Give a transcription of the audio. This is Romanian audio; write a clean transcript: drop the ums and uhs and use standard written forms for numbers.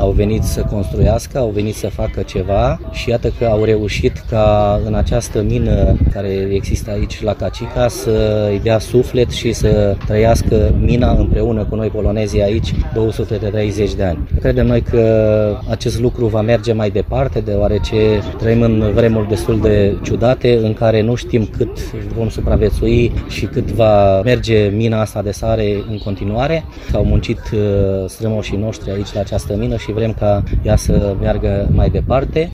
au venit să construiască, au venit să facă ceva și iată că au reușit ca în această mină care există aici la Cacica să-i dea suflet și să trăiască mina împreună cu noi polonezii aici 230 de ani. Credem noi că acest lucru va merge mai departe, deoarece trăim în vremuri destul de ciudate în care nu știm cât vom supraviețui și cât va merge mina asta de sare în continuare. Au muncit strămoșii noștri aici la această mină și vrem ca ea să meargă mai departe.